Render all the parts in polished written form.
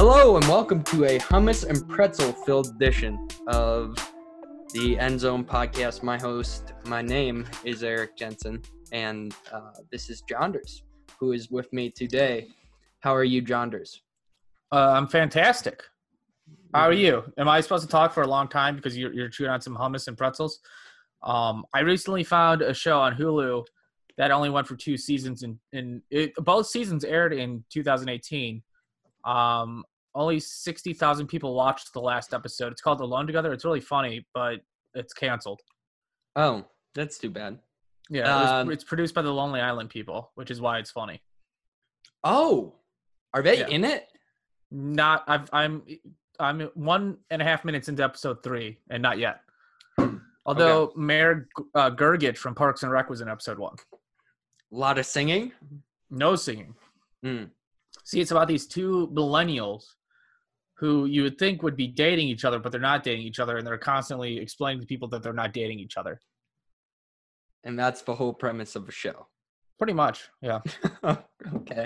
Hello and welcome to a hummus and pretzel filled edition of the End Zone Podcast. My name is Eric Jensen, and this is Jonders, who is with me today. How are you, Jonders? I'm fantastic. How are you? Am I supposed to talk for a long time because you're chewing on some hummus and pretzels? I recently found a show on Hulu that only went for 2 seasons, and both seasons aired in 2018. Only 60,000 people watched the last episode. It's called Alone Together. It's really funny, but it's canceled. Oh, that's too bad. Yeah, it's produced by the Lonely Island people, which is why it's funny. Oh, are they in it? Not. I'm 1.5 minutes into episode 3, and not yet. Although Mayor Gurgich from Parks and Rec was in episode 1. A lot of singing? No singing. Mm. See, it's about these 2 millennials who you would think would be dating each other, but they're not dating each other, and they're constantly explaining to people that they're not dating each other. And that's the whole premise of the show. Pretty much, yeah. Okay.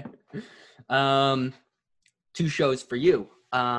2 shows for you.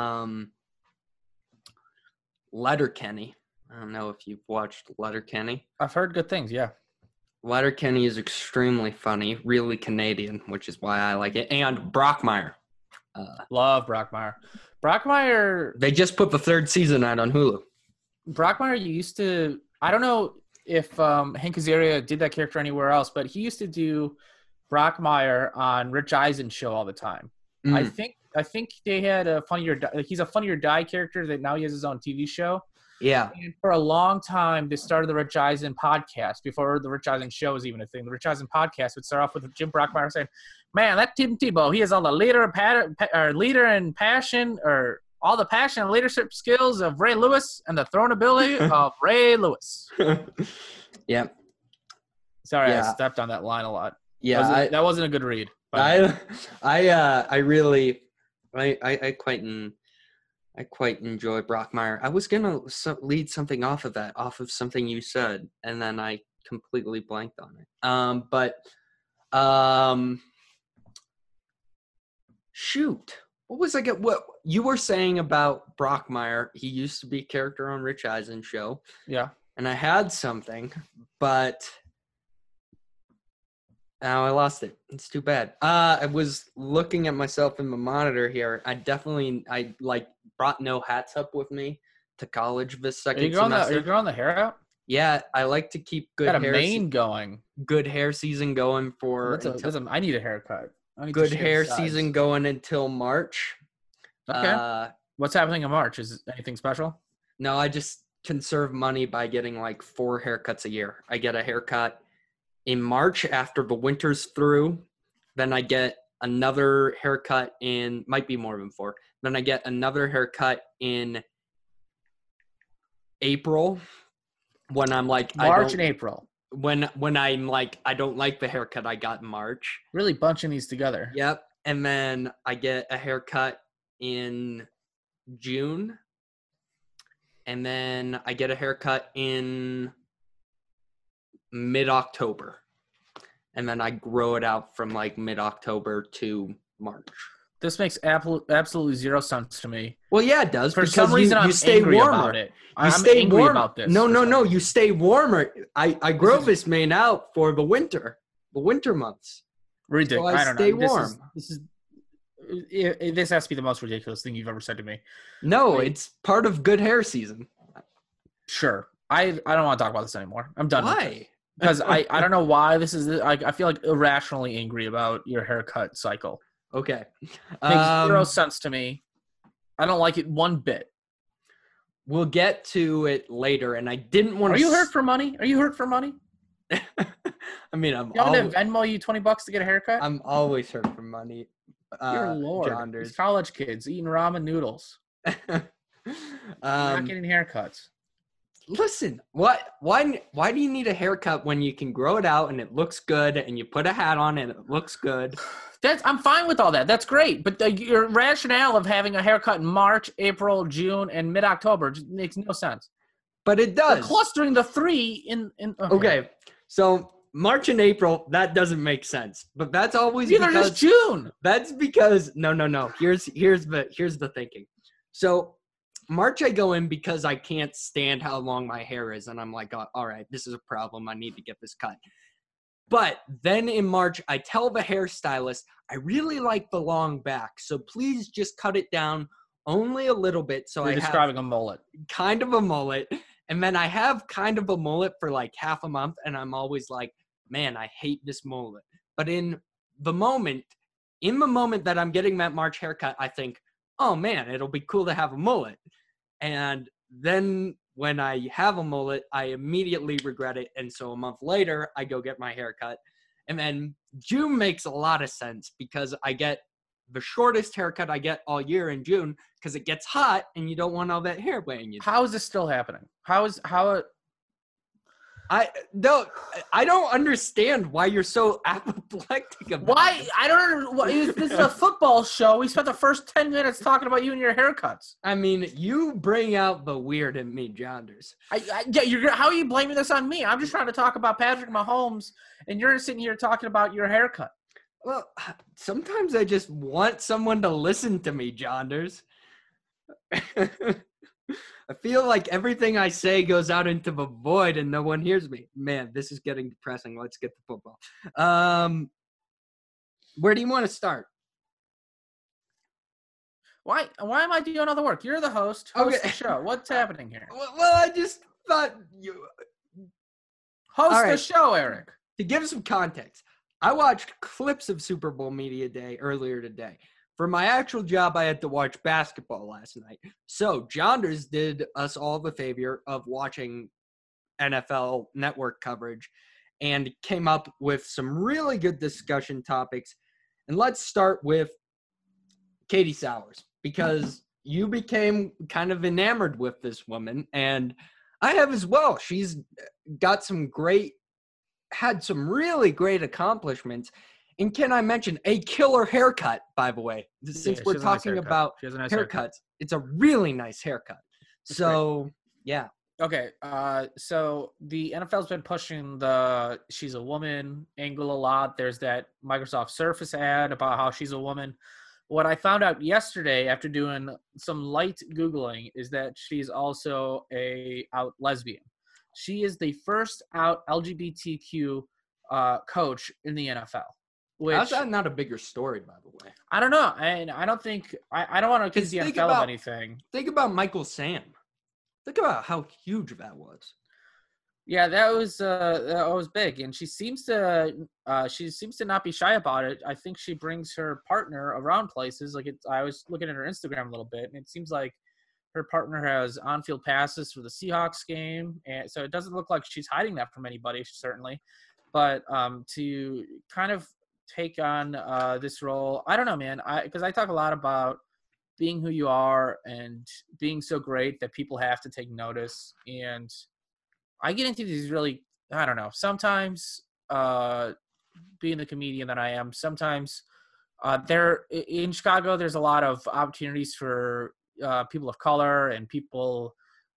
Letterkenny. I don't know if you've watched Letterkenny. I've heard good things, yeah. Letterkenny is extremely funny, really Canadian, which is why I like it. And Brockmire. Love Brockmire. Brockmire. They just put the 3rd season out on Hulu. Brockmire, you used to. I don't know if Hank Azaria did that character anywhere else, but he used to do Brockmire on Rich Eisen's show all the time. I think they had a he's a Funny or Die character that now he has his own TV show. Yeah. And for a long time, they started the Rich Eisen podcast before the Rich Eisen show was even a thing. The Rich Eisen podcast would start off with Jim Brockmire saying, "Man, that Tim Tebow, he has all the leader and passion, or all the passion and leadership skills of Ray Lewis and the throwing ability of Ray Lewis." Yeah. Sorry, I stepped on that line a lot. Yeah, that wasn't a good read. I quite enjoy Brockmire. I was gonna lead something off of something you said, and then I completely blanked on it. Shoot, what was what you were saying about Brockmire? He used to be a character on Rich Eisen's show. Yeah, and I had something, but now I lost it. It's too bad. I was looking at myself in the monitor here. I brought no hats up with me to college this second semester. Are you growing the hair out? Yeah, I like to keep good hair. Got a mane going. Good hair season going for. I need a haircut. Good hair season going until March. Okay. What's happening in March? Is anything special? No, I just conserve money by getting like 4 haircuts a year. I get a haircut in March after the winter's through. Then I get another haircut might be more than 4. Then I get another haircut in April when I'm like March and April. When I'm like I don't like the haircut I got in March. Really bunching these together. Yep. And then I get a haircut in June. And then I get a haircut in mid-October. And then I grow it out from like mid-October to March. This makes absolutely zero sense to me. Well, yeah, it does. For some reason, I'm angry about it. I'm angry about this. No. You stay warmer. I grow this mane out for the winter months. Ridiculous. So I don't stay know. warm. This has to be the most ridiculous thing you've ever said to me. No, it's part of good hair season. Sure. I don't want to talk about this anymore. I'm done. Why? Because I don't know why this is. I feel like irrationally angry about your haircut cycle. Okay. Makes zero sense to me. I don't like it one bit. We'll get to it later, and I didn't want to. Are you hurt for money? I mean, I'm. You want to Venmo you $20 to get a haircut? I'm always hurt for money. Dear Lord, Jonders. These college kids eating ramen noodles, not getting haircuts. Listen, why do you need a haircut when you can grow it out and it looks good, and you put a hat on and it looks good? I'm fine with all that. That's great. But your rationale of having a haircut in March, April, June, and mid-October just makes no sense. But it does. They're clustering the 3 in. Okay. So March and April, that doesn't make sense. But that's always Either because just June. that's because no. Here's the thinking. So March I go in because I can't stand how long my hair is, and I'm like, oh, all right, this is a problem. I need to get this cut. But then in March, I tell the hairstylist, I really like the long back, so please just cut it down only a little bit. So You're I describing have a mullet. kind of a mullet, and then I have kind of a mullet for like half a month, and I'm always like, man, I hate this mullet. But in the moment that I'm getting that March haircut, I think, oh man, it'll be cool to have a mullet. And then when I have a mullet, I immediately regret it. And so a month later, I go get my hair cut. And then June makes a lot of sense because I get the shortest haircut I get all year in June because it gets hot and you don't want all that hair weighing you down. How is this still happening? I don't understand why you're so apoplectic about Why? this. I don't know. This is a football show. We spent the first 10 minutes talking about you and your haircuts. I mean, you bring out the weird in me, Jonders. How are you blaming this on me? I'm just trying to talk about Patrick Mahomes, and you're sitting here talking about your haircut. Well, sometimes I just want someone to listen to me, Jonders. I feel like everything I say goes out into the void and no one hears me. Man, this is getting depressing. Let's get to football. Where do you want to start? Why am I doing all the work? You're the host. Host the show. What's happening here? Well, I just thought you host the show, Eric. To give some context, I watched clips of Super Bowl Media Day earlier today. For my actual job, I had to watch basketball last night. So Jonders did us all the favor of watching NFL Network coverage and came up with some really good discussion topics. And let's start with Katie Sowers, because you became kind of enamored with this woman, and I have as well. She's got had some really great accomplishments. And can I mention a killer haircut, by the way? Since we're talking about haircuts, it's a really nice haircut. So, yeah. Okay, so the NFL's been pushing she's a woman angle a lot. There's that Microsoft Surface ad about how she's a woman. What I found out yesterday after doing some light Googling is that she's also a out lesbian. She is the first out LGBTQ coach in the NFL. How's that not a bigger story, by the way? I don't know. And I don't think – I don't want to accuse the NFL of anything. Think about Michael Sam. Think about how huge that was. Yeah, that was big. And she seems to not be shy about it. I think she brings her partner around places. I was looking at her Instagram a little bit, and it seems like her partner has on-field passes for the Seahawks game. And so it doesn't look like she's hiding that from anybody, certainly. But to kind of take on this role, I don't know, man, because I talk a lot about being who you are and being so great that people have to take notice. And I get into these really, I don't know, sometimes being the comedian that I am, sometimes there in Chicago, there's a lot of opportunities for people of color and people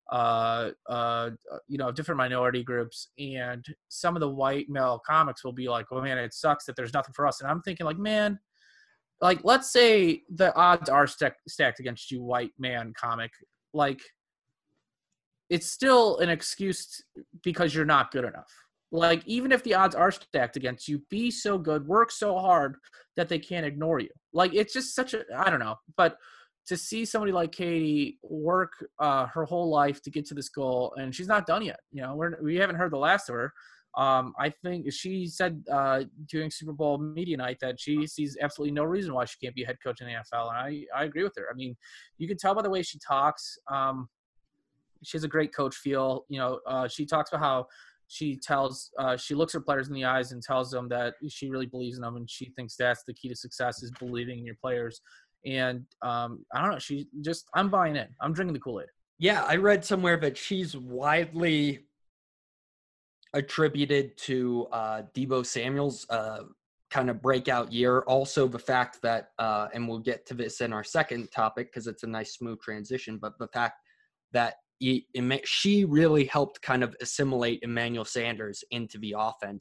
different minority groups, and some of the white male comics will be like, oh man, it sucks that there's nothing for us. And I'm thinking like, man, like, let's say the odds are stacked against you, white man comic. Like, it's still an excuse because you're not good enough. Like, even if the odds are stacked against you, be so good, work so hard that they can't ignore you. Like, it's just such a, I don't know, but to see somebody like Katie work her whole life to get to this goal, and she's not done yet. You know, we haven't heard the last of her. I think she said during Super Bowl Media Night that she sees absolutely no reason why she can't be a head coach in the NFL, and I agree with her. I mean, you can tell by the way she talks. She has a great coach feel. You know, she talks about how she looks her players in the eyes and tells them that she really believes in them, and she thinks that's the key to success is believing in your players. And I don't know. I'm buying in. I'm drinking the Kool-Aid. Yeah, I read somewhere that she's widely attributed to Deebo Samuel's kind of breakout year. Also, the fact that, and we'll get to this in our second topic because it's a nice smooth transition, but the fact that she really helped kind of assimilate Emmanuel Sanders into the offense.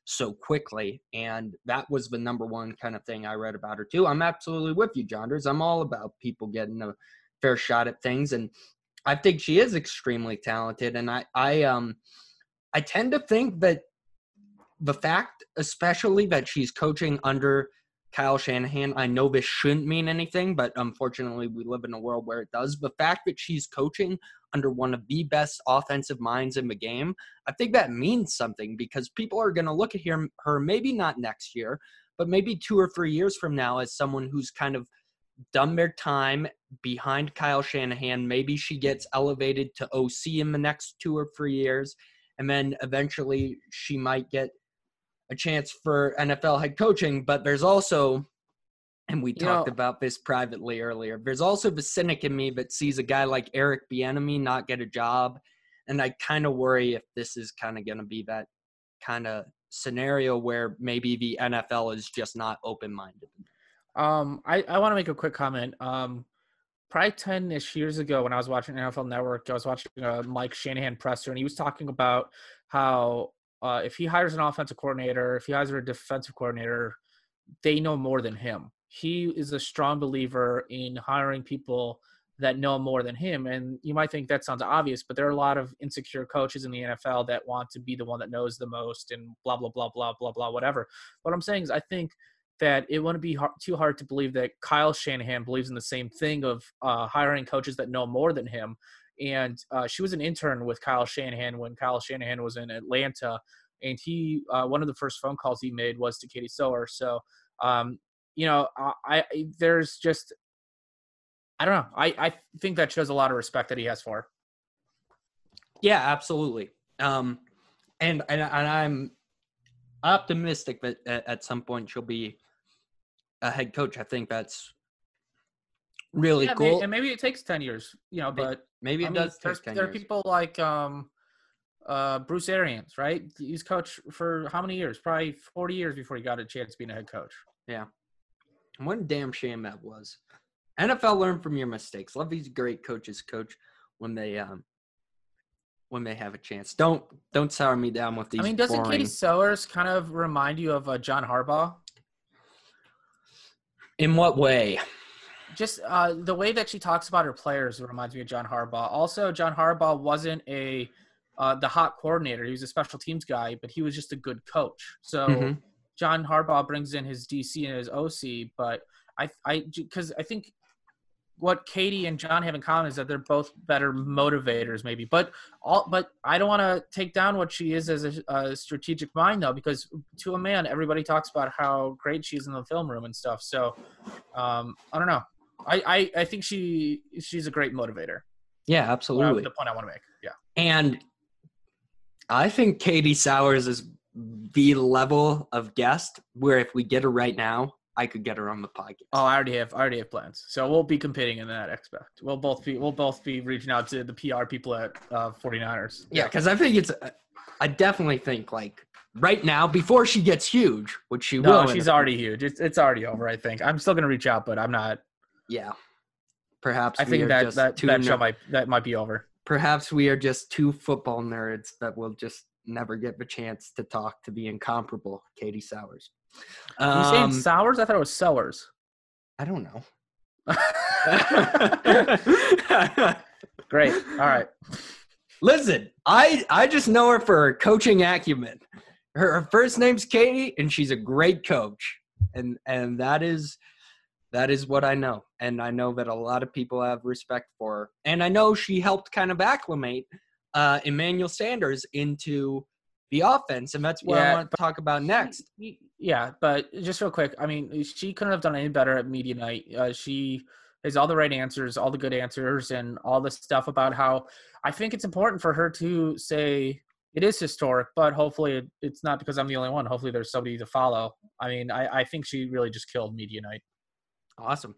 so quickly. And that was the number one kind of thing I read about her too. I'm absolutely with you, Jonders. I'm all about people getting a fair shot at things. And I think she is extremely talented. And I tend to think that the fact, especially that she's coaching under Kyle Shanahan, I know this shouldn't mean anything, but unfortunately we live in a world where it does. The fact that she's coaching under one of the best offensive minds in the game, I think that means something, because people are going to look at her maybe not next year, but maybe 2 or 3 years from now as someone who's kind of done their time behind Kyle Shanahan. Maybe she gets elevated to OC in the next 2 or 3 years, and then eventually she might get a chance for NFL head coaching. But there's also, and we talked about this privately earlier, there's also the cynic in me that sees a guy like Eric Bieniemy not get a job, and I kind of worry if this is kind of going to be that kind of scenario where maybe the NFL is just not open-minded. I want to make a quick comment. Probably 10-ish years ago when I was watching NFL Network, I was watching a Mike Shanahan presser, and he was talking about how if he hires an offensive coordinator, if he hires a defensive coordinator, they know more than him. He is a strong believer in hiring people that know more than him. And you might think that sounds obvious, but there are a lot of insecure coaches in the NFL that want to be the one that knows the most and blah, blah, blah, blah, blah, blah, whatever. What I'm saying is I think that it wouldn't be too hard to believe that Kyle Shanahan believes in the same thing of hiring coaches that know more than him. And she was an intern with Kyle Shanahan when Kyle Shanahan was in Atlanta. And he one of the first phone calls he made was to Katie Sowers. So, there's just – I don't know. I think that shows a lot of respect that he has for her. Yeah, absolutely. And I'm optimistic that at some point she'll be a head coach. I think that's really cool. And maybe it takes 10 years, but maybe it does take 10 years. There are people like Bruce Arians, right? He's coached for how many years? Probably 40 years before he got a chance being a head coach. Yeah. And what a damn shame that was. NFL, learn from your mistakes. Love these great coaches coach when they have a chance. Don't sour me down with these. I mean, doesn't Katie Sowers kind of remind you of John Harbaugh? In what way? Just the way that she talks about her players reminds me of John Harbaugh. Also, John Harbaugh wasn't the hot coordinator. He was a special teams guy, but he was just a good coach. So John Harbaugh brings in his DC and his OC, but because I think what Katie and John have in common is that they're both better motivators, maybe. But I don't want to take down what she is as a strategic mind, though, because to a man, everybody talks about how great she is in the film room and stuff. So I don't know. I think she's a great motivator. Yeah, absolutely. The point I want to make. Yeah. And I think Katie Sowers is the level of guest where if we get her right now, I could get her on the podcast. Oh, I already have plans. So we'll be competing in that aspect. We'll both be reaching out to the PR people at 49ers. Yeah, because I think I definitely think like right now before she gets huge, which she will. No, she's already huge. It's already over. I think I'm still gonna reach out, but I'm not. Yeah, perhaps I think that might be over. Perhaps we are just two football nerds that will just never get the chance to talk to the incomparable Katie Sowers. You saying Sowers? I thought it was Sowers. I don't know. Great. All right. Listen, I just know her for her coaching acumen. Her first name's Katie, and she's a great coach. And that is what I know. And I know that a lot of people have respect for her. And I know she helped kind of acclimate Emmanuel Sanders into the offense, and that's what I want to talk about next. Yeah, but just real quick, I mean, she couldn't have done any better at media night. She has all the right answers, all the good answers, and all the stuff about how I think it's important for her to say it is historic, but hopefully it's not because I'm the only one. Hopefully there's somebody to follow. I mean, I think she really just killed media night. Awesome.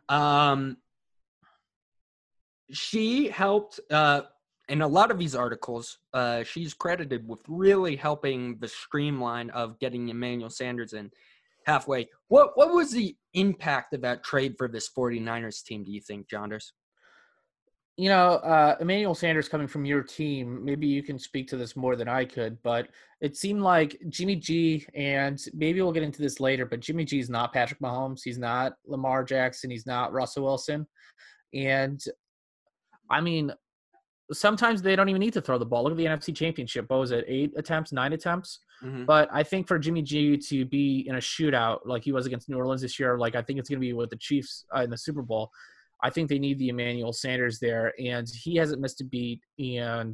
She helped in a lot of these articles, she's credited with really helping the streamline of getting Emmanuel Sanders in halfway. What was the impact of that trade for this 49ers team, do you think, Jonders? Emmanuel Sanders coming from your team, maybe you can speak to this more than I could, but it seemed like Jimmy G, and maybe we'll get into this later, but Jimmy G is not Patrick Mahomes. He's not Lamar Jackson. He's not Russell Wilson. And, I mean, sometimes they don't even need to throw the ball. Look at the NFC Championship. What was it, 8 attempts, 9 attempts? Mm-hmm. But I think for Jimmy G to be in a shootout like he was against New Orleans this year, like I think it's going to be with the Chiefs in the Super Bowl, I think they need the Emmanuel Sanders there, and he hasn't missed a beat. And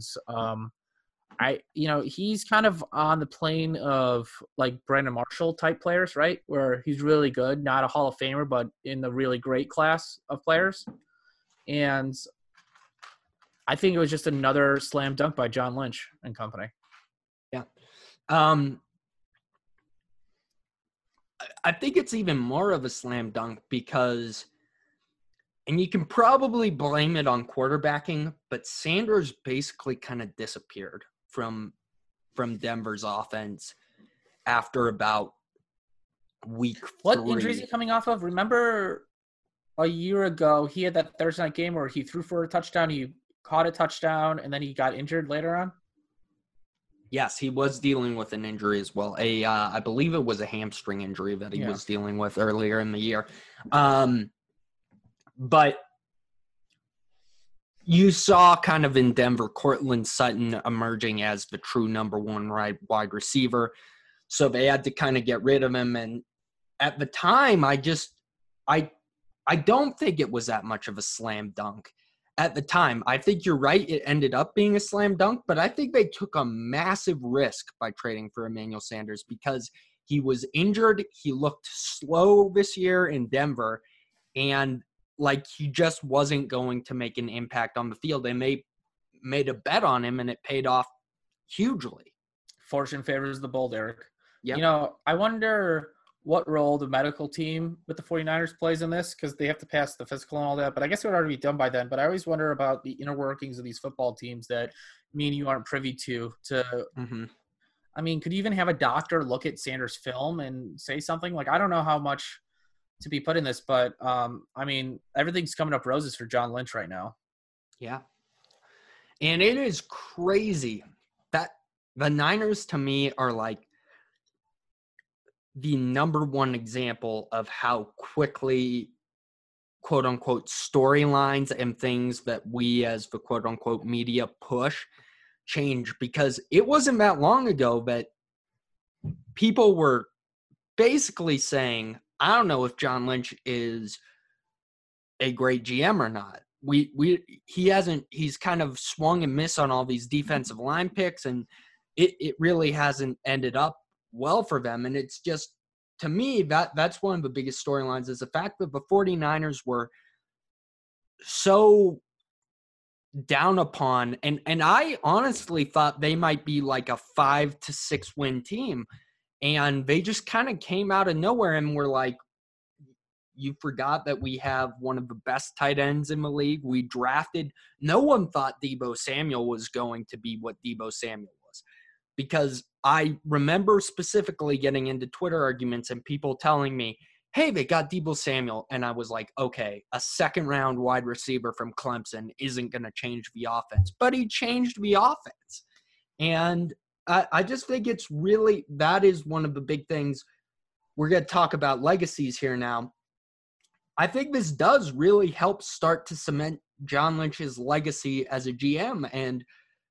he's kind of on the plane of like Brandon Marshall type players, right? Where he's really good, not a Hall of Famer, but in the really great class of players. And I think it was just another slam dunk by John Lynch and company. Yeah. I think it's even more of a slam dunk because, and you can probably blame it on quarterbacking, but Sanders basically kind of disappeared from Denver's offense after about week 3. What injury is he coming off of? Remember a year ago, he had that Thursday night game where he threw for a touchdown, he caught a touchdown, and then he got injured later on? Yes, he was dealing with an injury as well. I believe it was a hamstring injury that he was dealing with earlier in the year. But you saw kind of in Denver, Courtland Sutton emerging as the true number 1 wide receiver. So they had to kind of get rid of him. And at the time, I don't think it was that much of a slam dunk. At the time, I think you're right. It ended up being a slam dunk, but I think they took a massive risk by trading for Emmanuel Sanders because he was injured. He looked slow this year in Denver, and like he just wasn't going to make an impact on the field. They made a bet on him, and it paid off hugely. Fortune favors the bold, Eric. Yep. I wonder what role the medical team with the 49ers plays in this, because they have to pass the physical and all that, but I guess it would already be done by then. But I always wonder about the inner workings of these football teams that me and you aren't privy to. Mm-hmm. I mean, could you even have a doctor look at Sanders' film and say something? Like, I don't know how much to be put in this, but I mean, everything's coming up roses for John Lynch right now. Yeah. And it is crazy that the Niners to me are like the number 1 example of how quickly, quote unquote, storylines and things that we as the quote unquote media push change, because it wasn't that long ago that people were basically saying, I don't know if John Lynch is a great GM or not. He's kind of swung and missed on all these defensive line picks, and it really hasn't ended up well for them. And it's just, to me, that's one of the biggest storylines, is the fact that the 49ers were so down upon, and I honestly thought they might be like a 5 to 6 win team, and they just kind of came out of nowhere and were like, you forgot that we have one of the best tight ends in the league. We drafted, no one thought Deebo Samuel was going to be what Deebo Samuel was, because I remember specifically getting into Twitter arguments and people telling me, hey, they got Deebo Samuel. And I was like, okay, a 2nd-round wide receiver from Clemson isn't going to change the offense. But he changed the offense. And I just think it's really, that is one of the big things. We're going to talk about legacies here now. I think this does really help start to cement John Lynch's legacy as a GM. And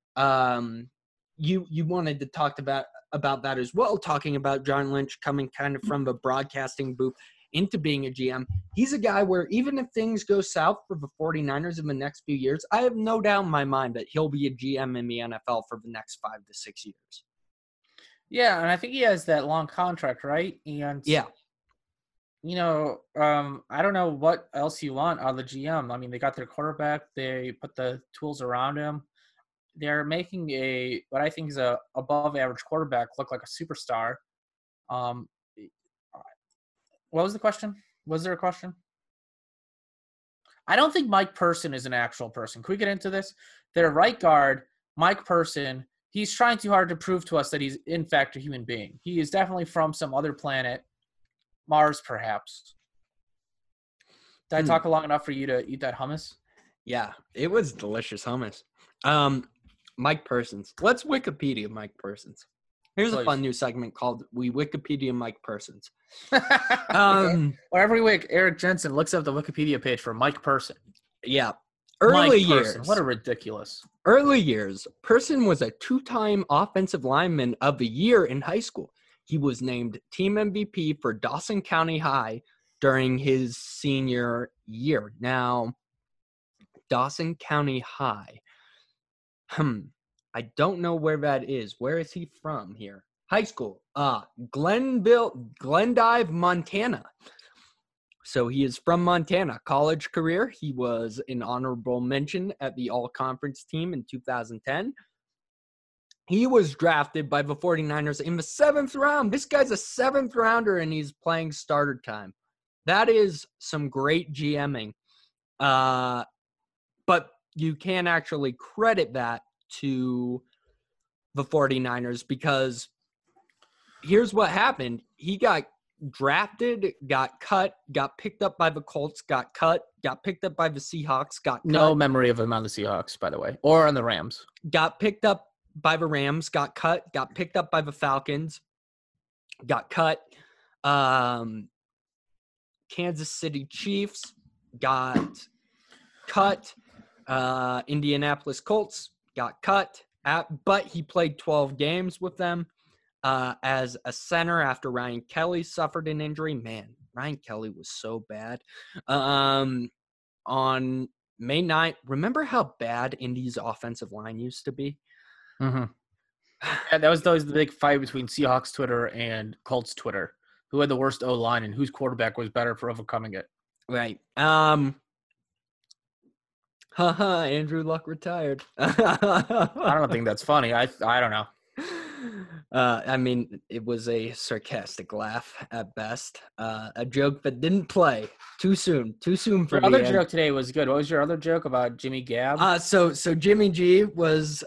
you wanted to talk about that as well, talking about John Lynch coming kind of from the broadcasting booth into being a GM. He's a guy where even if things go south for the 49ers in the next few years, I have no doubt in my mind that he'll be a GM in the NFL for the next 5 to 6 years. Yeah, and I think he has that long contract, right? And yeah. I don't know what else you want out of the GM. I mean, they got their quarterback. They put the tools around him. They're making what I think is a above average quarterback look like a superstar. What was the question? Was there a question? I don't think Mike Person is an actual person. Can we get into this? Their right guard, Mike Person, he's trying too hard to prove to us that he's in fact a human being. He is definitely from some other planet. Mars, perhaps. Did I talk long enough for you to eat that hummus? Yeah, it was delicious hummus. Mike Persons. Let's Wikipedia Mike Persons. Here's a Please. fun new segment called We Wikipedia Mike Persons. Okay. Or every week, Eric Jensen looks up the Wikipedia page for Mike Person. Yeah. Mike Person. What a ridiculous. Early years, Person was a 2-time offensive lineman of the year in high school. He was named team MVP for Dawson County High during his senior year. Now, Dawson County High. I don't know where that is. Where is he from here? High school. Glendive, Montana. So he is from Montana. College career, he was an honorable mention at the all-conference team in 2010. He was drafted by the 49ers in the 7th round. This guy's a 7th rounder, and he's playing starter time. That is some great GMing. But you can't actually credit that to the 49ers because here's what happened. He got drafted, got cut, got picked up by the Colts, got cut, got picked up by the Seahawks, got cut. No memory of him on the Seahawks, by the way, or on the Rams. Got picked up by the Rams, got cut, got picked up by the Falcons, got cut. Kansas City Chiefs got cut. Indianapolis Colts got cut, but he played 12 games with them as a center after Ryan Kelly suffered an injury. Man, Ryan Kelly was so bad. On May 9th, remember how bad Indy's offensive line used to be? Mm-hmm. Yeah, that was always the big fight between Seahawks Twitter and Colts Twitter. Who had the worst O-line and whose quarterback was better for overcoming it? Right. Andrew Luck retired. I don't think that's funny. I don't know. I mean, it was a sarcastic laugh at best. A joke that didn't play too soon. Too soon for Your me. other joke today was good. What was your other joke about Jimmy Gabb? So Jimmy G was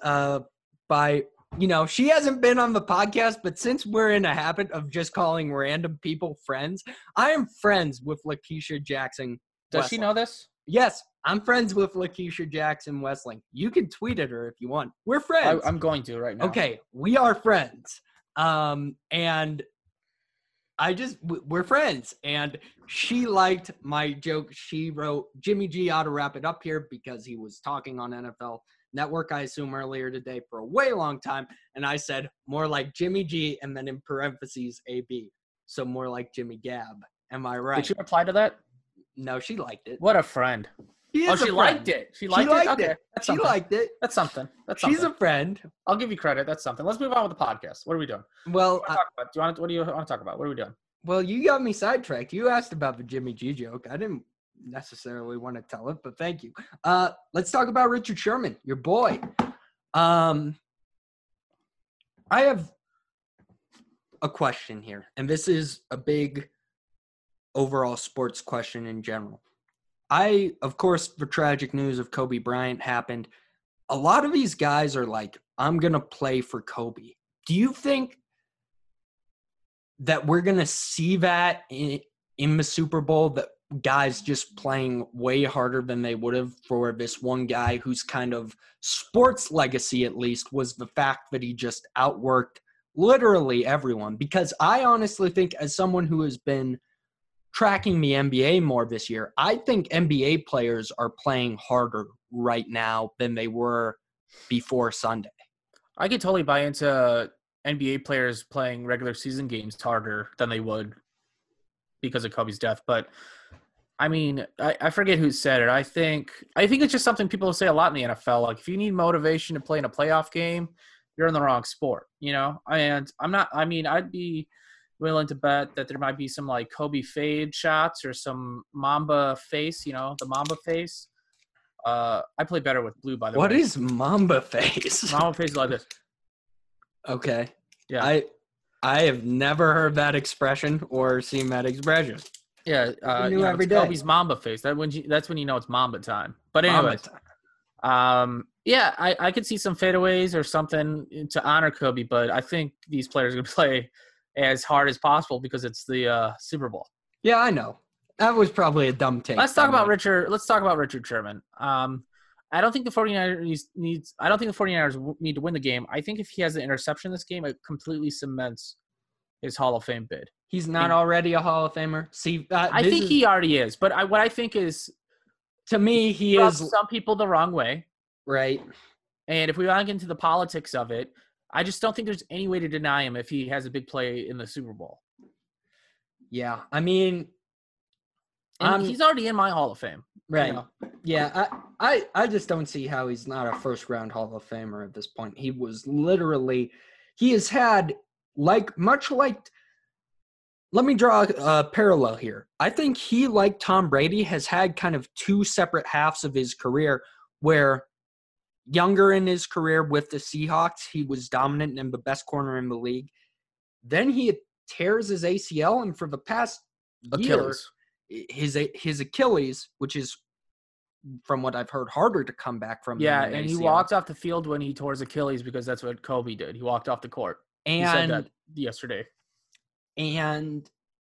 she hasn't been on the podcast, but since we're in a habit of just calling random people friends, I am friends with Lakeisha Jackson. Does she know this? Yes, I'm friends with Lakeisha Jackson Westling. You can tweet at her if you want. We're friends. I'm going to right now. Okay, we are friends. And we're friends. And she liked my joke. She wrote, Jimmy G ought to wrap it up here because he was talking on NFL Network, I assume, earlier today for a way long time. And I said, more like Jimmy G, and then in parentheses, AB. So more like Jimmy Gabb. Am I right? Did she reply to that? No, she liked it. What a friend. She liked it. She liked it? Okay. She liked it. That's something. She's a friend. I'll give you credit. That's something. Let's move on with the podcast. What are we doing? Well, what do you want to talk about? What are we doing? Well, you got me sidetracked. You asked about the Jimmy G joke. I didn't necessarily want to tell it, but thank you. Let's talk about Richard Sherman, your boy. I have a question here, and this is a big overall sports question in general. Of course, the tragic news of Kobe Bryant happened. A lot of these guys are like, I'm going to play for Kobe. Do you think that we're going to see that in the Super Bowl, that guys just playing way harder than they would have for this one guy whose kind of sports legacy, at least, was the fact that he just outworked literally everyone? Because I honestly think, as someone who has been tracking the NBA more this year, I think NBA players are playing harder right now than they were before Sunday. I could totally buy into NBA players playing regular season games harder than they would because of Kobe's death. But I mean, I forget who said it. I think it's just something people say a lot in the NFL. Like, if you need motivation to play in a playoff game, you're in the wrong sport, And I'd be willing to bet that there might be some like Kobe fade shots or some Mamba face, the Mamba face. I play better with blue, by the way. What is Mamba face? Mamba face is like this. Okay. Yeah. I have never heard that expression or seen that expression. Yeah. Every day. Kobe's Mamba face. That's when you know it's Mamba time. But anyways, I could see some fadeaways or something to honor Kobe, but I think these players are going to play as hard as possible because it's the Super Bowl. Yeah, I know. That was probably a dumb take. Let's talk about Richard Sherman. I don't think the 49ers need to win the game. I think if he has an interception this game, it completely cements his Hall of Fame bid. He's not already a Hall of Famer. See, I think he already is, but what I think is, to me, he is some people the wrong way. Right. And if we want to get into the politics of it, I just don't think there's any way to deny him if he has a big play in the Super Bowl. Yeah, I mean, he's already in my Hall of Fame. Right. You know? Yeah, I just don't see how he's not a first-round Hall of Famer at this point. He has had, let me draw a parallel here. I think he, like Tom Brady, has had kind of two separate halves of his career where younger in his career with the Seahawks, he was dominant and the best corner in the league. Then he tears his ACL, and for the past Achilles. his Achilles, which is, from what I've heard, harder to come back from. Yeah, and he walked off the field when he tore his Achilles because that's what Kobe did. He walked off the court. And he said that yesterday. And,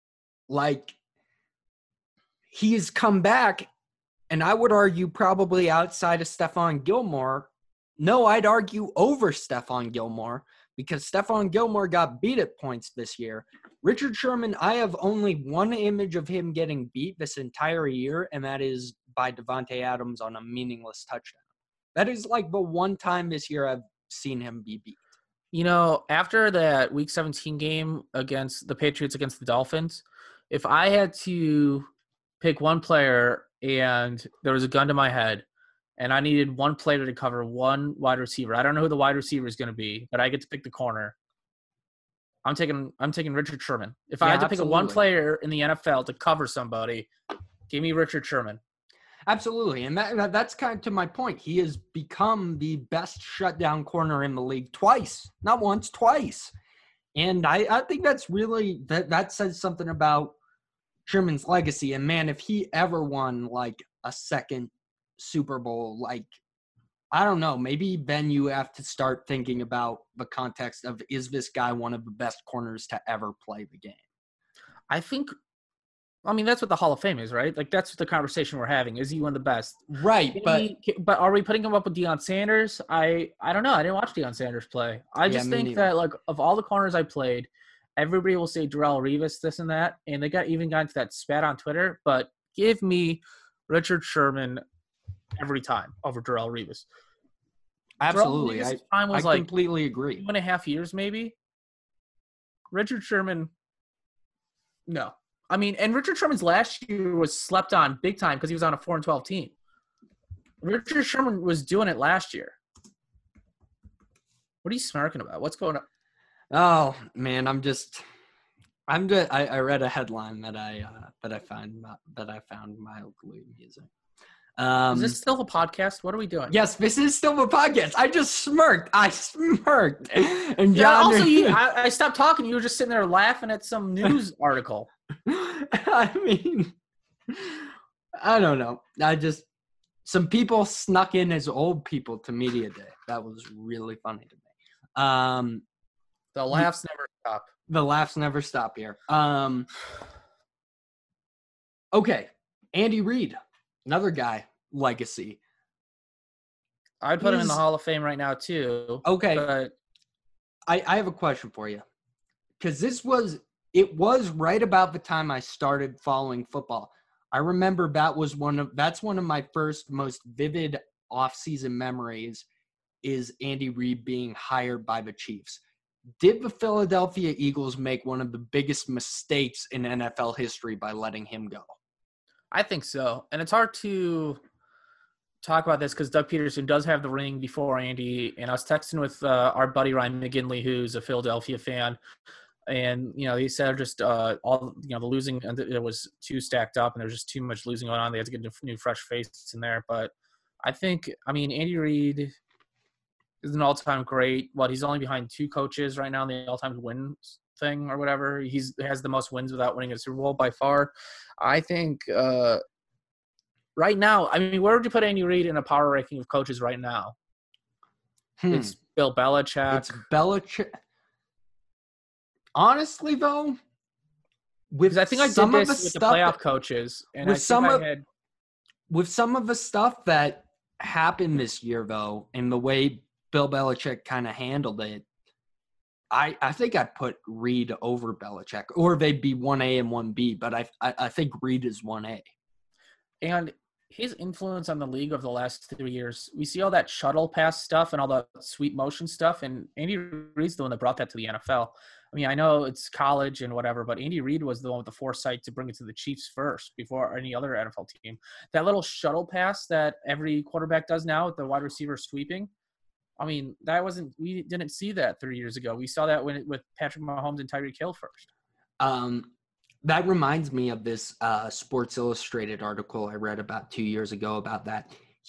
he's come back, and I would argue probably outside of Stephon Gilmore. No, I'd argue over Stephon Gilmore, because Stephon Gilmore got beat at points this year. Richard Sherman, I have only one image of him getting beat this entire year, and that is by Devontae Adams on a meaningless touchdown. That is the one time this year I've seen him be beat. After that Week 17 game against the Patriots against the Dolphins, if I had to pick one player and there was a gun to my head and I needed one player to cover one wide receiver, I don't know who the wide receiver is going to be, but I get to pick the corner. I'm taking Richard Sherman. If I had to pick one player in the NFL to cover somebody, give me Richard Sherman. Absolutely, and that's kind of to my point. He has become the best shutdown corner in the league twice, not once, twice. And I think that's really that says something about Sherman's legacy. And man, if he ever won a second Super Bowl, I don't know, maybe then you have to start thinking about the context of, is this guy one of the best corners to ever play the game? I mean, that's what the Hall of Fame is, right? That's the conversation we're having. Is he one of the best? Right. But are we putting him up with Deion Sanders? I don't know. I didn't watch Deion Sanders play. I just think that, of all the corners I played, everybody will say Darrelle Revis, this and that. And they even got into that spat on Twitter. But give me Richard Sherman every time over Darrelle Revis. Absolutely. I completely agree. 2.5 years, maybe. Richard Sherman, no. I mean, and Richard Sherman's last year was slept on big time because he was on a 4-12 team. Richard Sherman was doing it last year. What are you smirking about? What's going on? Oh man, I read a headline that I found mildly amusing. Is this still a podcast? What are we doing? Yes, this is still a podcast. I just smirked. And John, I stopped talking. You were just sitting there laughing at some news article. I mean, I don't know. Some people snuck in as old people to media day. That was really funny to me. The laughs never stop. The laughs never stop here. Okay, Andy Reid, another guy, legacy. I'd put him in the Hall of Fame right now too. Okay, but I have a question for you, because it was right about the time I started following football. I remember that's one of my first most vivid offseason memories is Andy Reid being hired by the Chiefs. Did the Philadelphia Eagles make one of the biggest mistakes in NFL history by letting him go? I think so. And it's hard to talk about this because Doug Peterson does have the ring before Andy. And I was texting with our buddy Ryan McGinley, who's a Philadelphia fan. And, he said just all, the losing, and it was too stacked up and there was just too much losing going on. They had to get new fresh faces in there. But Andy Reid is an all-time great. He's only behind two coaches right now in the all-time wins thing or whatever. He has the most wins without winning a Super Bowl by far. I think right now, where would you put Andy Reid in a power ranking of coaches right now? It's Bill Belichick. It's Belichick. Honestly, though, Because with I think I did some of the this with the stuff playoff coaches, and I with think some I of had with some of the stuff that happened this year, though, and the way Bill Belichick kind of handled it, I think I'd put Reed over Belichick, or they'd be 1A and 1B, but I think Reed is 1A. and his influence on the league over the last 3 years. We see all that shuttle pass stuff and all the sweep motion stuff, and Andy Reid's the one that brought that to the NFL. I mean, I know it's college and whatever, but Andy Reid was the one with the foresight to bring it to the Chiefs first before any other NFL team. That little shuttle pass that every quarterback does now with the wide receiver sweeping. I mean, we didn't see that 3 years ago. We saw that with Patrick Mahomes and Tyreek Hill first. That reminds me of this Sports Illustrated article I read about 2 years ago about that.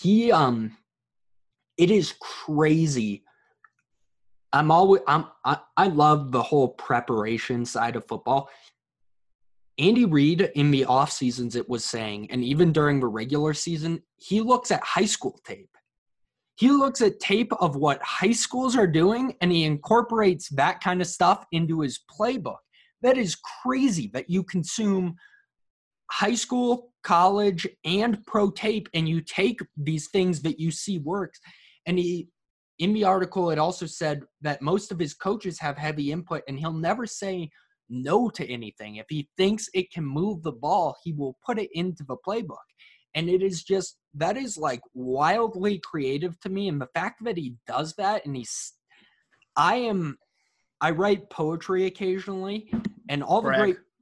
It is crazy. I love the whole preparation side of football. Andy Reid in the off seasons, it was saying, and even during the regular season, he looks at high school tape. He looks at tape of what high schools are doing, and he incorporates that kind of stuff into his playbook. That is crazy that you consume high school, college, and pro tape, and you take these things that you see works. And in the article, it also said that most of his coaches have heavy input, and he'll never say no to anything. If he thinks it can move the ball, he will put it into the playbook. And it is just, that is like wildly creative to me. And the fact that he does that, and I write poetry occasionally, and all the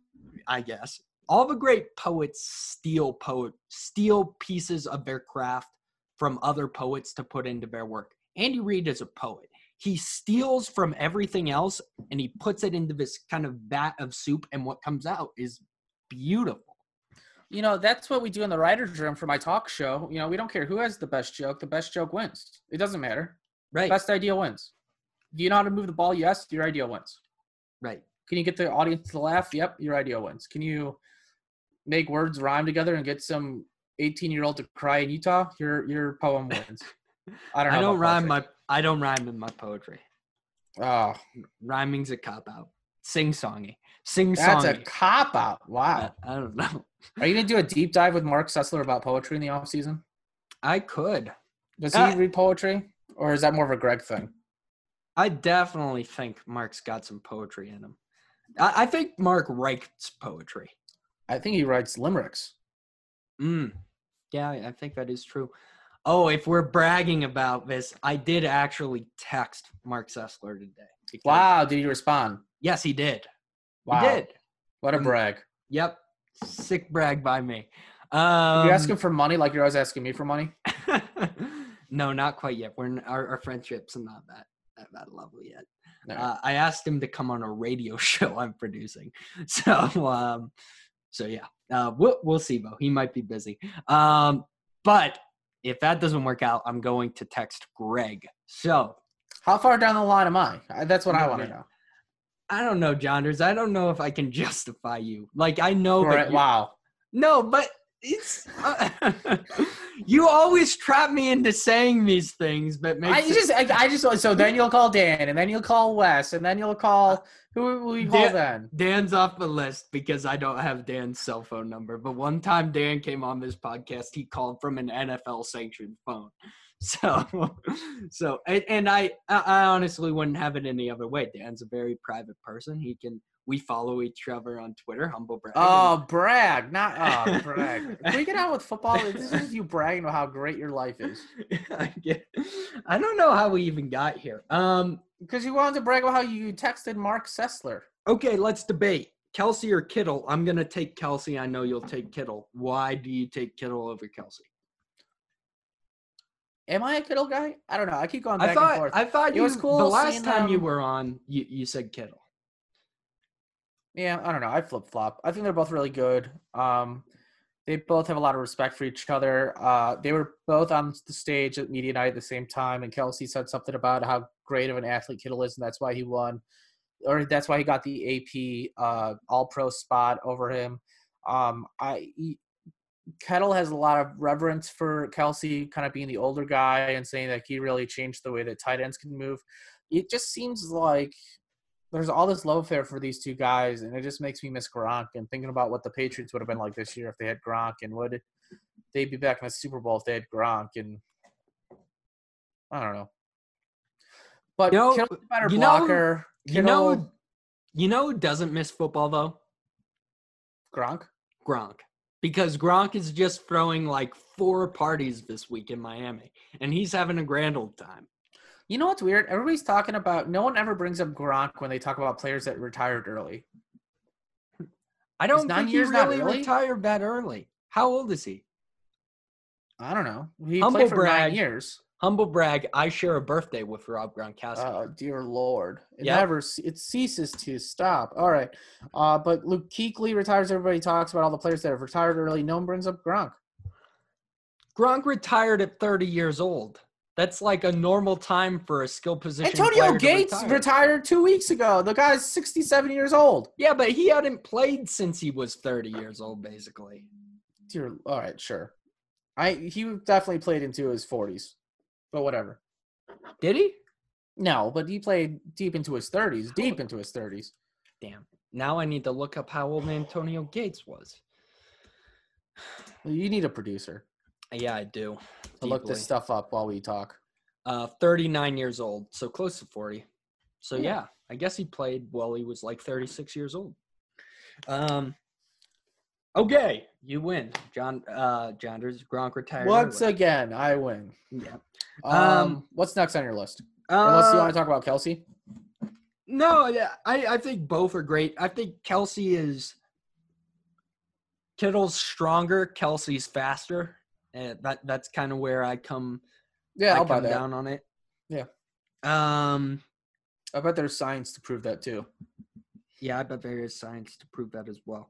great poets steal pieces of their craft from other poets to put into their work. Andy Reid is a poet. He steals from everything else, and he puts it into this kind of vat of soup, and what comes out is beautiful. You know, that's what we do in the writer's room for my talk show. You know, we don't care who has the best joke. The best joke wins. It doesn't matter. Right. Best idea wins. Do you know how to move the ball? Yes, your idea wins. Right. Can you get the audience to laugh? Yep, your idea wins. Can you make words rhyme together and get some 18-year-old to cry in Utah? Your poem wins. I don't rhyme in my poetry. Oh, rhyming's a cop out. Sing-songy. That's a cop out. Wow. I don't know. Are you gonna do a deep dive with Mark Sessler about poetry in the off season? I could. Does he read poetry, or is that more of a Greg thing? I definitely think Mark's got some poetry in him. I think Mark writes poetry. I think he writes limericks. Yeah, I think that is true. Oh, if we're bragging about this, I did actually text Mark Sessler today. Wow, did he respond? Yes, he did. Wow. He did. What a brag. Yep. Sick brag by me. Did you ask him for money like you're always asking me for money? No, not quite yet. Our friendship's not that level yet. No. I asked him to come on a radio show I'm producing. So yeah. We'll see though. He might be busy. But if that doesn't work out, I'm going to text Greg. So how far down the line am I? That's what I want to know. I don't know, Johnders. I don't know if I can justify you. Like, I know that wow. No, but it's you always trap me into saying these things, but so then you'll call Dan, and then you'll call Wes, and then you'll call who will you call then? Dan's off the list because I don't have Dan's cell phone number. But one time Dan came on this podcast, he called from an NFL sanctioned phone. So I honestly wouldn't have it any other way. Dan's a very private person. We follow each other on Twitter, humble brag. Oh, brag, not brag. Can we get on with football? This is you bragging about how great your life is. I don't know how we even got here. Because you wanted to brag about how you texted Mark Sessler. Okay, let's debate. Kelce or Kittle? I'm going to take Kelce. I know you'll take Kittle. Why do you take Kittle over Kelce? Am I a Kittle guy? I don't know. I keep going back and forth. I thought it was cool. The last time you were on, you said Kittle. Yeah, I don't know. I flip-flop. I think they're both really good. They both have a lot of respect for each other. They were both on the stage at Media Night at the same time, and Kelce said something about how great of an athlete Kittle is, and that's why he won. Or that's why he got the AP All-Pro spot over him. Kittle has a lot of reverence for Kelce kind of being the older guy and saying that he really changed the way that tight ends can move. It just seems like there's all this love affair for these two guys, and it just makes me miss Gronk. And thinking about what the Patriots would have been like this year if they had Gronk, and would they'd be back in the Super Bowl if they had Gronk, and I don't know. But Kittle's a better blocker. You know who doesn't miss football though? Gronk. Because Gronk is just throwing like 4 parties this week in Miami, and he's having a grand old time. You know what's weird? Everybody's talking about – no one ever brings up Gronk when they talk about players that retired early. I don't think he really retired that early. How old is he? I don't know. He played for 9 years. Humble brag, I share a birthday with Rob Gronkowski. Oh, dear Lord. It ceases to stop. All right. But Luke Kuechly retires. Everybody talks about all the players that have retired early. No one brings up Gronk. Gronk retired at 30 years old. That's like a normal time for a skill position. Antonio Gates retired 2 weeks ago. The guy's 67 years old. Yeah, but he hadn't played since he was 30 years old, basically. All right, sure. He definitely played into his 40s. But whatever. Did he? No, but he played deep into his 30s. Damn. Now I need to look up how old Antonio Gates was. You need a producer. Yeah, I do. To look this stuff up while we talk. 39 years old, so close to 40. So yeah, I guess he played while he was like 36 years old. Okay, you win. John does Gronk retired. Once again, I win. Yeah. What's next on your list? Unless you want to talk about Kelsey? No, yeah, I think both are great. I think Kittle's stronger, Kelsey's faster. That's kind of where I come. Yeah, I'll buy come that. down on it. Yeah. I bet there's science to prove that too. Yeah, I bet there is science to prove that as well.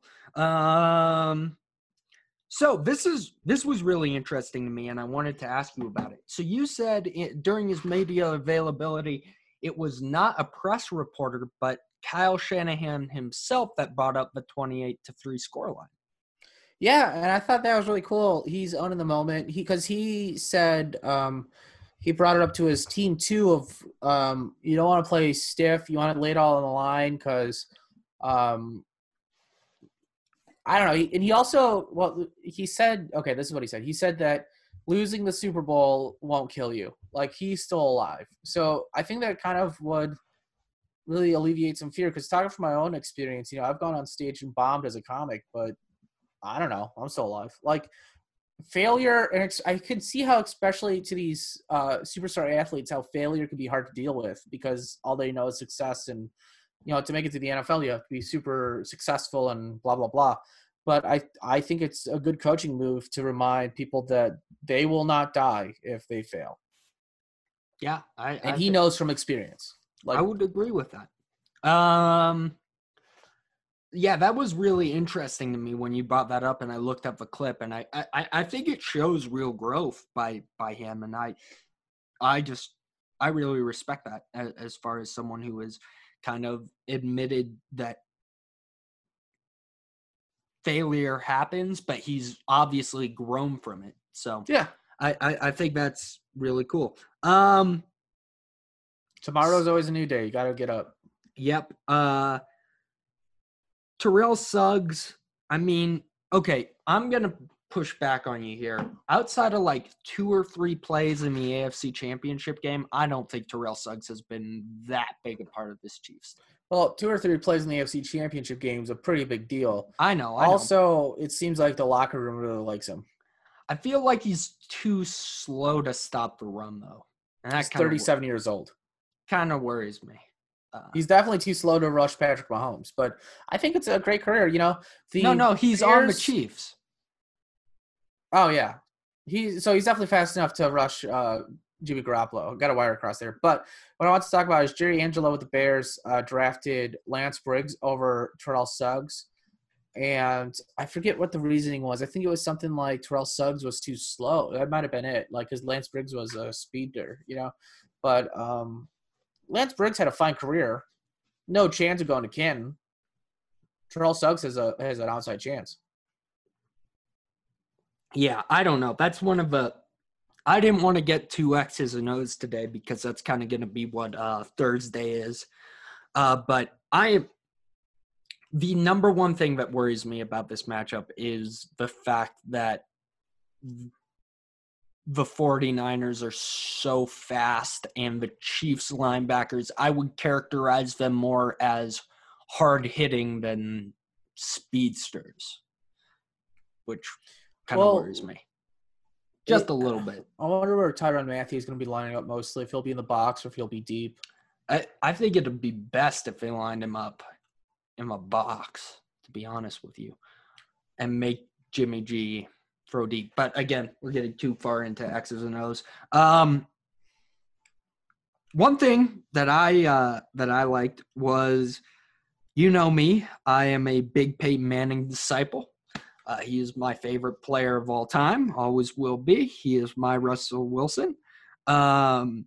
So this was really interesting to me, and I wanted to ask you about it. So you said during his media availability, it was not a press reporter, but Kyle Shanahan himself that brought up the 28-3 scoreline. Yeah, and I thought that was really cool. He's owning the moment because he said he brought it up to his team too of you don't want to play stiff, you want to lay it all on the line because I don't know. And he also, he said, okay, this is what he said. He said that losing the Super Bowl won't kill you. Like, he's still alive. So I think that kind of would really alleviate some fear because talking from my own experience, I've gone on stage and bombed as a comic, but I don't know. I'm still alive. Like, failure, and I could see how, especially to these superstar athletes, how failure can be hard to deal with because all they know is success and to make it to the NFL, you have to be super successful and blah, blah, blah. But I think it's a good coaching move to remind people that they will not die if they fail. Yeah. He knows from experience. I would agree with that. Yeah, that was really interesting to me when you brought that up and I looked up the clip and I think it shows real growth by him. And I really respect that as far as someone who is kind of admitted that failure happens, but he's obviously grown from it. So yeah, I think that's really cool. Tomorrow's always a new day. You got to get up. Yep. Terrell Suggs. I mean, okay, I'm going to push back on you here. Outside of like 2 or 3 plays in the AFC Championship game, I don't think Terrell Suggs has been that big a part of this Chiefs team. Well, 2 or 3 plays in the AFC Championship game is a pretty big deal. I know. Also, it seems like the locker room really likes him. I feel like he's too slow to stop the run, though. And he's 37 years old. Kind of worries me. He's definitely too slow to rush Patrick Mahomes, but I think it's a great career. No, he's on the Chiefs. Oh, yeah. He's definitely fast enough to rush Jimmy Garoppolo. Got a wire across there. But what I want to talk about is Jerry Angelo with the Bears drafted Lance Briggs over Terrell Suggs. And I forget what the reasoning was. I think it was something like Terrell Suggs was too slow. That might have been it, because Lance Briggs was a speeder, But Lance Briggs had a fine career. No chance of going to Canton. Terrell Suggs has an outside chance. Yeah, I don't know. That's one of the – I didn't want to get too X's and O's today because that's kind of going to be what Thursday is. But the number one thing that worries me about this matchup is the fact that the 49ers are so fast, and the Chiefs linebackers, I would characterize them more as hard-hitting than speedsters, which kind of worries me. Just a little bit. I wonder where Tyrann Mathieu is going to be lining up mostly, if he'll be in the box or if he'll be deep. I think it would be best if they lined him up in a box, to be honest with you, and make Jimmy G throw deep. But again, we're getting too far into X's and O's. One thing that I liked was, you know me, I am a big Peyton Manning disciple. He is my favorite player of all time, always will be. He is my Russell Wilson. And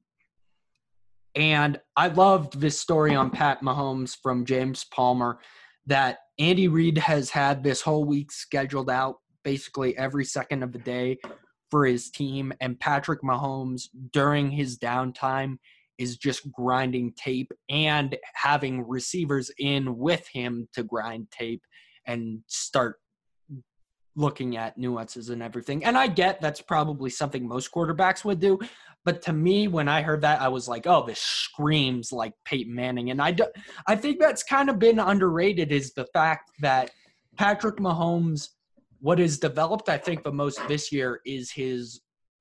I loved this story on Pat Mahomes from James Palmer that Andy Reid has had this whole week scheduled out basically every second of the day for his team. And Patrick Mahomes, during his downtime, is just grinding tape and having receivers in with him to grind tape and start looking at nuances and everything. And I get that's probably something most quarterbacks would do. But to me, when I heard that, I was like, oh, this screams like Peyton Manning. And I think that's kind of been underrated, is the fact that Patrick Mahomes, what is developed, I think, the most this year is his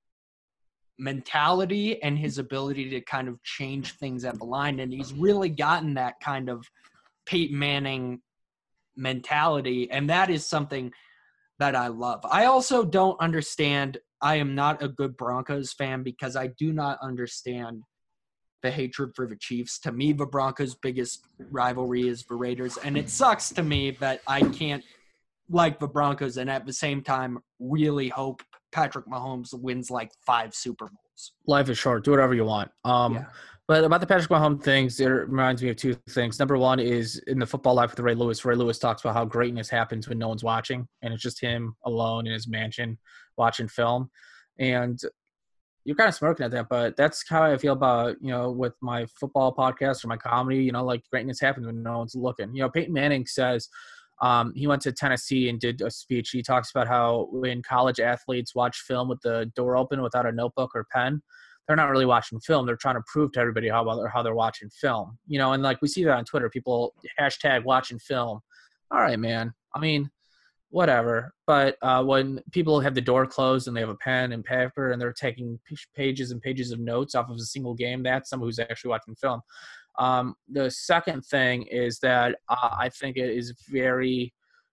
mentality and his ability to kind of change things at the line. And he's really gotten that kind of Peyton Manning mentality. And that is something that I love. I also don't understand. I am not a good Broncos fan because I do not understand the hatred for the Chiefs. To me, the Broncos' biggest rivalry is the Raiders. And it sucks to me that I can't like the Broncos and at the same time really hope Patrick Mahomes wins like 5 Super Bowls. Life is short. Do whatever you want. Yeah. But about the Patrick Mahomes things, it reminds me of two things. Number one is in the Football Life with Ray Lewis. Ray Lewis talks about how greatness happens when no one's watching, and it's just him alone in his mansion watching film. And you're kind of smirking at that, but that's how I feel about, with my football podcast or my comedy, like greatness happens when no one's looking. Peyton Manning says he went to Tennessee and did a speech. He talks about how when college athletes watch film with the door open without a notebook or pen, they're not really watching film. They're trying to prove to everybody how they're watching film, and like we see that on Twitter, people hashtag watching film. All right, man. I mean, whatever. But when people have the door closed and they have a pen and paper and they're taking pages and pages of notes off of a single game, that's someone who's actually watching film. The second thing is that I think it is very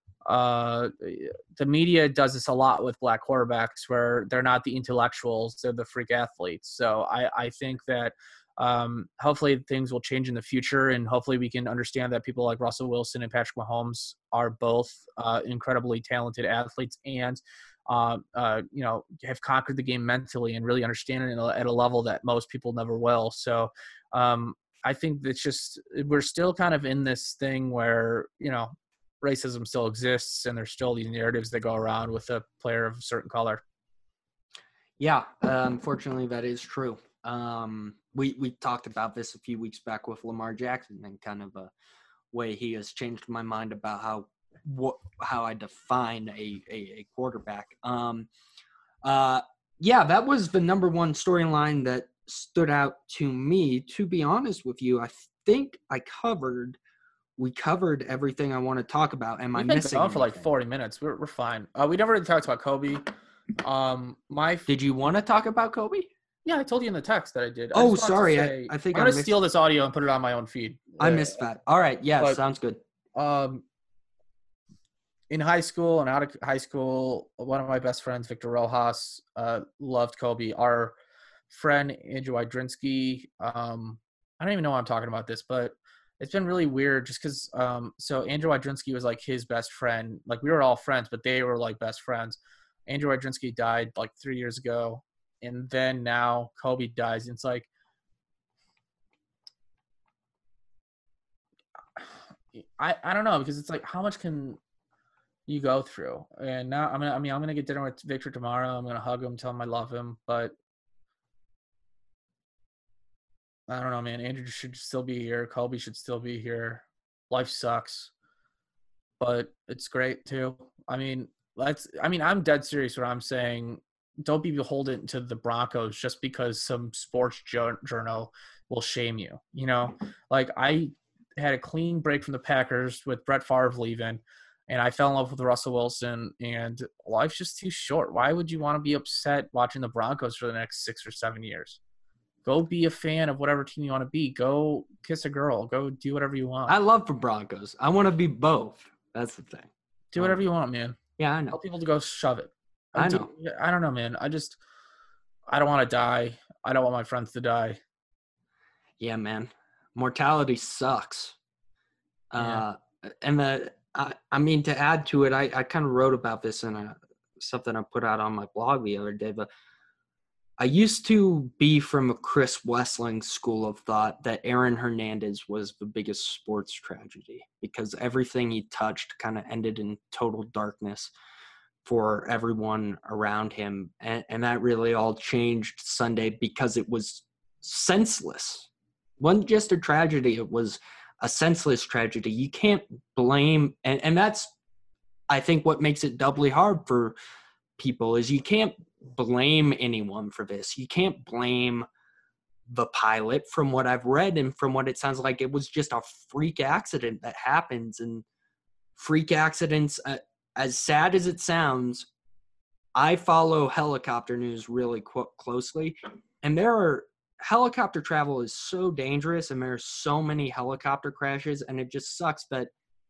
the media does this a lot with black quarterbacks where they're not the intellectuals, they're the freak athletes. So I think that hopefully things will change in the future, and hopefully we can understand that people like Russell Wilson and Patrick Mahomes are both incredibly talented athletes and have conquered the game mentally and really understand it at a level that most people never will. So I think that's we're still kind of in this thing where, racism still exists and there's still these narratives that go around with a player of a certain color. Yeah, unfortunately that is true. We talked about this a few weeks back with Lamar Jackson and kind of a way he has changed my mind about how I define a quarterback. Yeah, that was the number one storyline that stood out to me. To be honest with you, I think we covered everything I want to talk about. Am I missing anything? For like 40 minutes. We're fine. We never really talked about Kobe. Did you want to talk about Kobe? Yeah, I told you in the text that I did. Oh, sorry. I think I'm going to steal this audio and put it on my own feed. I missed that. All right. Yeah, sounds good. In high school and out of high school, one of my best friends, Victor Rojas, loved Kobe. Our friend, Andrew Wydrinski, I don't even know why I'm talking about this, but it's been really weird just because so Andrew Wydrinski was like his best friend. Like we were all friends, but they were like best friends. Andrew Wydrinski died like 3 years ago. And then now Kobe dies. And it's like, I don't know, because it's like, how much can you go through? And now I'm going to get dinner with Victor tomorrow. I'm going to hug him, tell him I love him. But I don't know, man. Andrew should still be here. Colby should still be here. Life sucks, but it's great too. I mean, I'm dead serious when I'm saying don't be beholden to the Broncos just because some sports journal will shame you. You know, like I had a clean break from the Packers with Brett Favre leaving, and I fell in love with Russell Wilson, and life's just too short. Why would you want to be upset watching the Broncos for the next 6 or 7 years? Go be a fan of whatever team you want to be. Go kiss a girl. Go do whatever you want. I love the Broncos. I want to be both. That's the thing. Do whatever you want, man. Yeah, I know. Tell people to go shove it. I know. I don't know, man. I don't want to die. I don't want my friends to die. Yeah, man. Mortality sucks. Yeah. I mean, to add to it, I kind of wrote about this in something I put out on my blog the other day, but I used to be from a Chris Wessling school of thought that Aaron Hernandez was the biggest sports tragedy because everything he touched kind of ended in total darkness for everyone around him. And that really all changed Sunday because it was senseless. It wasn't just a tragedy. It was a senseless tragedy. You can't blame, and that's, I think, what makes it doubly hard for people is you can't blame anyone for this. You can't blame the pilot. From what I've read and from what it sounds like, it was just a freak accident that happens. And freak accidents, as sad as it sounds, I follow helicopter news really closely, and helicopter travel is so dangerous, and there are so many helicopter crashes, and it just sucks that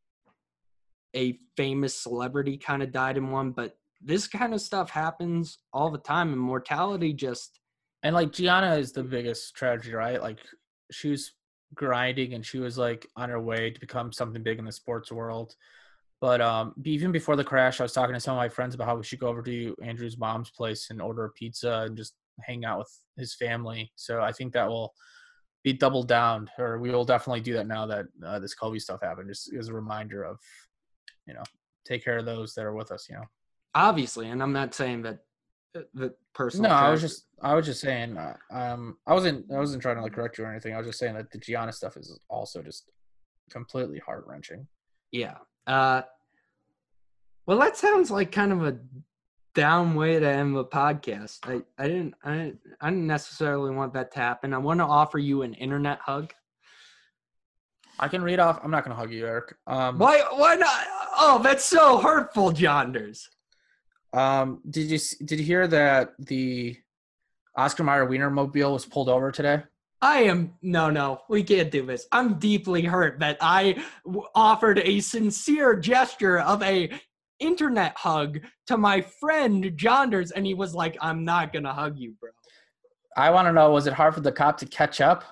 a famous celebrity kind of died in one, but this kind of stuff happens all the time, and mortality just... And, like, Gianna is the biggest tragedy, right? Like, she was grinding, and she was, like, on her way to become something big in the sports world. But even before the crash, I was talking to some of my friends about how we should go over to Andrew's mom's place and order a pizza and just hang out with his family. So I think that will be doubled down, or we will definitely do that now that this Kobe stuff happened, just as a reminder of, take care of those that are with us, Obviously, and I'm not saying that the personal. No, I was just saying. I wasn't trying to like correct you or anything. I was just saying that the Gianna stuff is also just completely heart wrenching. Yeah. Well, that sounds like kind of a down way to end the podcast. I didn't necessarily want that to happen. I want to offer you an internet hug. I can read off. I'm not going to hug you, Eric. Why not? Oh, that's so hurtful, Jonders. Did you hear that the Oscar Mayer Wienermobile was pulled over today? No, we can't do this. I'm deeply hurt that I offered a sincere gesture of a internet hug to my friend Jonders, and he was like, I'm not going to hug you, bro. I want to know, was it hard for the cop to catch up?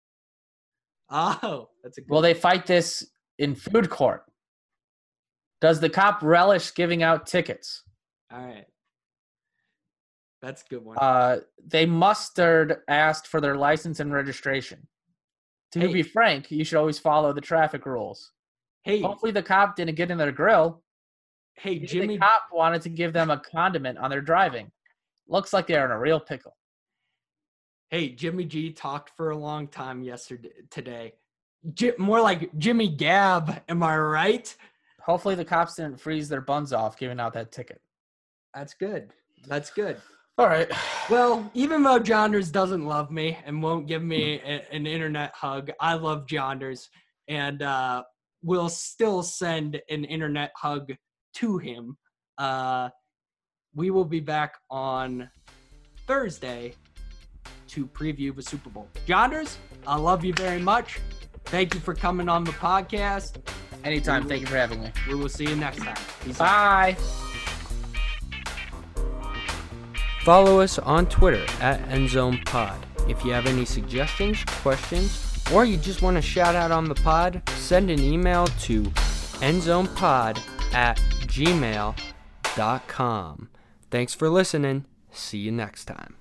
Oh, that's a good Will they fight this in food court? Does the cop relish giving out tickets? All right. That's a good one. They asked for their license and registration. To be frank, you should always follow the traffic rules. Hey. Hopefully the cop didn't get in their grill. Hey, Maybe Jimmy. The cop wanted to give them a condiment on their driving. Looks like they're in a real pickle. Hey, Jimmy G talked for a long time today. More like Jimmy Gab, am I right? Hopefully the cops didn't freeze their buns off giving out that ticket. That's good. That's good. All right. Well, even though Jonders doesn't love me and won't give me an internet hug, I love Jonders, and we'll still send an internet hug to him. We will be back on Thursday to preview the Super Bowl. Jonders, I love you very much. Thank you for coming on the podcast. Anytime. Thank you for having me. We will see you next time. Peace Bye. out. Follow us on Twitter at EndZonePod. If you have any suggestions, questions, or you just want to shout out on the pod, send an email to endzonepod@gmail.com. Thanks for listening. See you next time.